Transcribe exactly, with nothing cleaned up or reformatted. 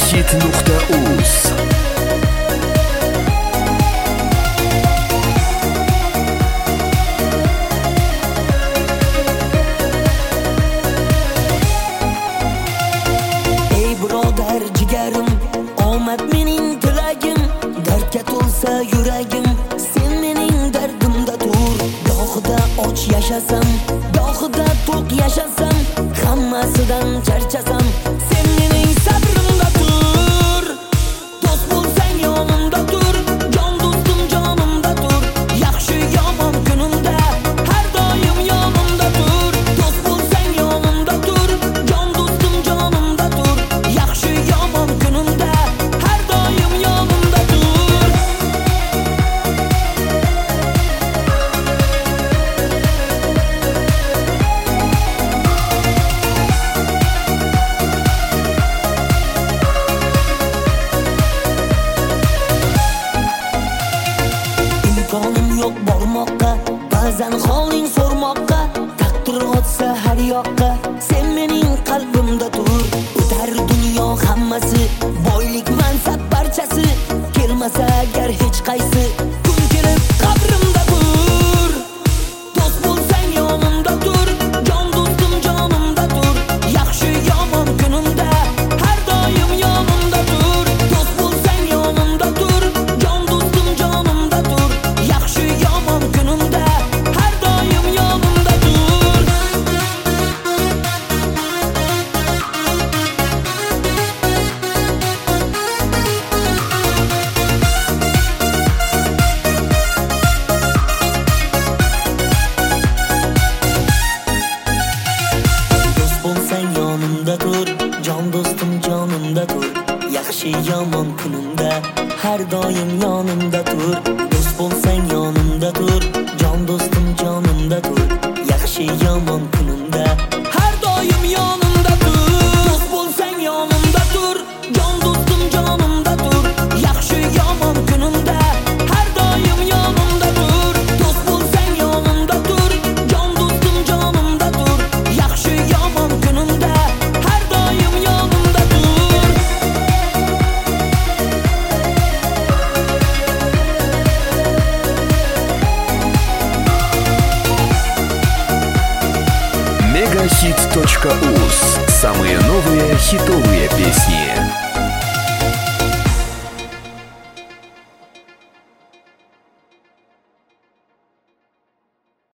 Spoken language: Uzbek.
megahit nuqta uz. Ey birodar jigarim, omad mening tilagim, dardga to'lsa yuragim, sen mening dardimda tur. Gohida och yashasam, gohida to'q yashasam, hammasidan charchasam, sen mening sabrimda tur. Do'st bo'lsang yonimda tur, jon do'stim jonimda tur, yaxshi yomon kunimda har doim yonimda tur. Do'st bo'lsang yonimda tur, jon do'stim jonimda tur, yaxshi yomon kunimda har doim yonimda tur. Imkonim yo'q bormoqqa, ba'zan holing so'rmoqqa, taqdir otsa har yoqqa, sen mening qalbimda tur. O'tar dunyo hammasi, boylik mansab barchasi, kelmasa agar hech qaysi, kun kelib qabrimda tur. Do'st bo'lsang yonimda tur, jon do'stim jonimda tur, yaxshi yomon kunimda har doim yonimda tur. Do'st bo'lsang yonimda tur, jon do'stim jonimda tur, yaxshi yomon kunimda har doim yonimda tur. Do'st bo'lsang yonimda tur, jon do'stim jonimda tur, yaxshi yomon kunimda har doim yonimda tur. Do'st bo'lsang yonimda tur, jon do'stim jonimda tur, yaxshi yomon kunimda har doim yonimda tur. Do'st bo'lsang yonimda tur, jon do'stim jonimda tur, yaxshi yomon kunimda har doim yonimda tur. Do'st bo'lsang yonimda tur, jon do'stim jonimda tur, yaxshi yomon kunimda har doim yonimda tur. megahit точка уз. Самые новые хитовые песни.